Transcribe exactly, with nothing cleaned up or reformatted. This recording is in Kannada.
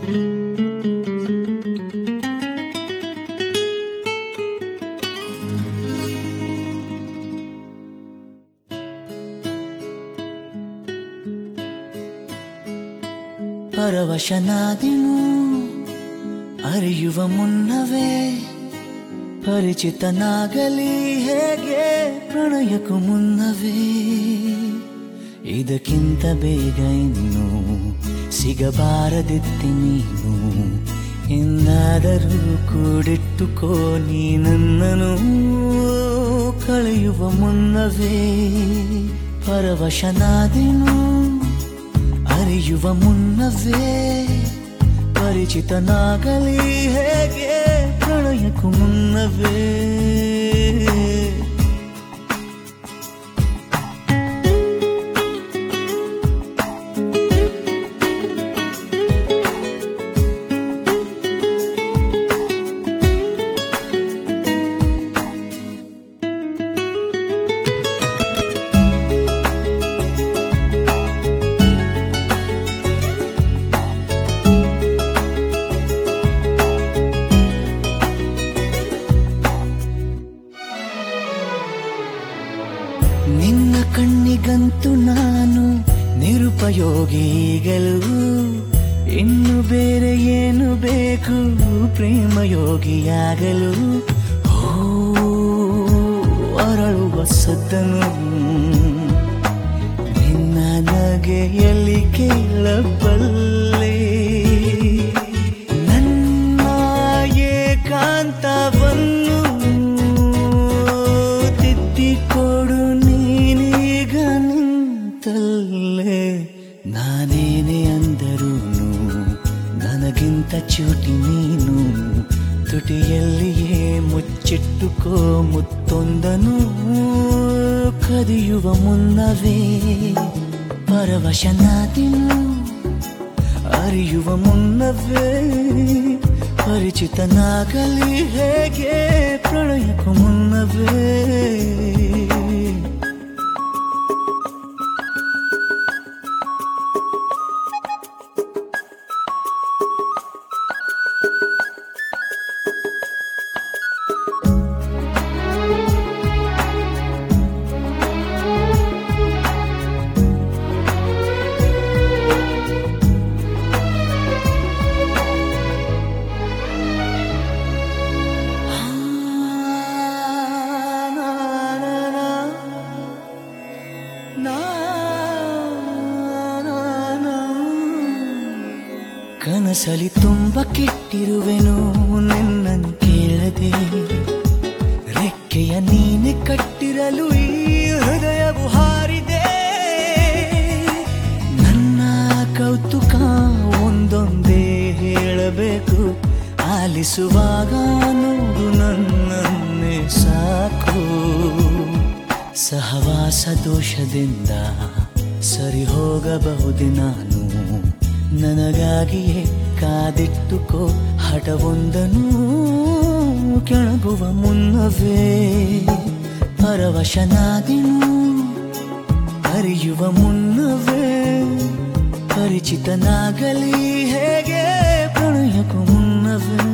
ಪರವಶನಾದೆನು ಅರಿಯುವ ಮುನ್ನವೇ, ಪರಿಚಿತನಾಗಲಿ ಹೇಗೆ ಪ್ರಣಯಕ್ಕೂ ಮುನ್ನವೇ. ಇದಕ್ಕಿಂತ ಬೇಗ ಇನ್ನು ಸಿಗಬಾರದಿತ್ತೆ ನೀನು, ಎಂದಾದರೂ ಕೂಡಿಟ್ಟುಕೋ ನೀ ನನ್ನನು ಕಳೆಯುವ ಮುನ್ನವೇ. ಪರವಶನಾದೆನು ಅರಿಯುವ ಮುನ್ನವೇ, ಪರಿಚಿತನಾಗಲಿ ಹೇಗೆ ಪ್ರಣಯಕ್ಕೂ ಮುನ್ನವೇ. ನಿನ್ನ ಕಣ್ಣಿಗಂತೂ ನಾನು ನಿರುಪಯೋಗಿಗಳು, ಇನ್ನು ಬೇರೆ ಏನು ಬೇಕು ಪ್ರೇಮಯೋಗಿಯಾಗಲು. ಓ ಅರಳುವ ಸದ್ದನು ನಿನ್ನ ನಗೆಯಲ್ಲಿ ಕೇಳಬಲ್ಲೆ, ನನ್ನ ಏಕಾಂತವನ್ನು ತಿದ್ದಿಕೊಡು ನೀನೀಗ ನಿಂತಲ್ಲೇ. ನಾನೇನೇ ಅಂದರೂನು ನನಗಿಂತ ಚೂಟಿ ನೀನು, ತುಟಿಯಲ್ಲಿಯೇ ಮುಚ್ಚಿಟ್ಟುಕೋ ಮುತ್ತೊಂದನು ಕದಿಯುವ ಮುನ್ನವೇ. ಪರವಶನಾದೆನು ಅರಿಯುವ ಮುನ್ನವೇ, ಪರಿಚಿತನಾಗಲಿ ಹೇಗೆ ಪ್ರಣಯಕ್ಕೂ ಮುನ್ನವೇ. ಕನಸಲಿ ತುಂಬ ಕೆಟ್ಟಿರುವೆನು ನಿನ್ನನ್ನು ಕೇಳದೆ, ರೆಕ್ಕೆಯ ನೀನೆ ಕಟ್ಟಿರಲು ಈ ಹೃದಯವು ಹಾರಿದೆ. ನನ್ನ ಕೌತುಕ ಒಂದೊಂದೇ ಹೇಳಬೇಕು, ಆಲಿಸುವಾಗ ನೋಡು ನನ್ನನ್ನೇ ಸಾಕು. ಸಹವಾಸ ದೋಷದಿಂದ ಸರಿ ಹೋಗಬಹುದೇ ನಾನು, ನನಗಾಗಿಯೇ ಕಾದಿಟ್ಟುಕೋ ಹಠವೊಂದನು ಕೆಳಗುವ ಮುನ್ನವೇ. ಪರವಶನಾದೆನು ಅರಿಯುವ ಮುನ್ನವೇ, ಪರಿಚಿತನಾಗಲಿ ಹೇಗೆ ಪ್ರಣಯಕ್ಕೂ ಮುನ್ನವೇ.